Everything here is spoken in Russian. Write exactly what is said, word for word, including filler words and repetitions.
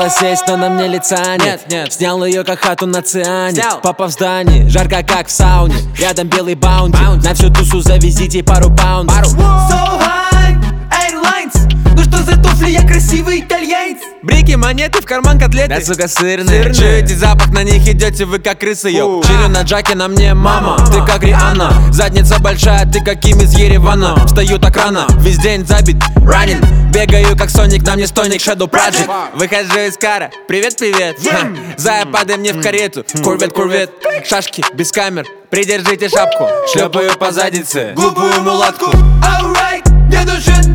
Хотела сесть, но на мне лица нет, Нет, нет. Снял ее как хату на циане. Снял. Папа в здании, жарко как в сауне. Рядом белый баунти, Баунти. на всю тусу завезите пару паундов. Пару. So high, Airlines. Ну что за туфли, я красивый итальянец. Брики, монеты, в карман котлеты. Да, сука, сырные. Сырные. Чуете запах, на них идете вы как крысы, йоу. Фу. Чилю на джаке, на мне мама. Ты как Рианна, задница большая, ты как Ким из Еревана. Встаю так рано, весь день забит, ранен. Бегаю как Соник, на мне стойник Shadow Project. Выхожу из кара, привет, привет. Ха. Зая, падай мне в карету. Курвет, курвет, шашки без камер. Придержите шапку, шлепаю по заднице глупую мулатку. Alright, мне нужен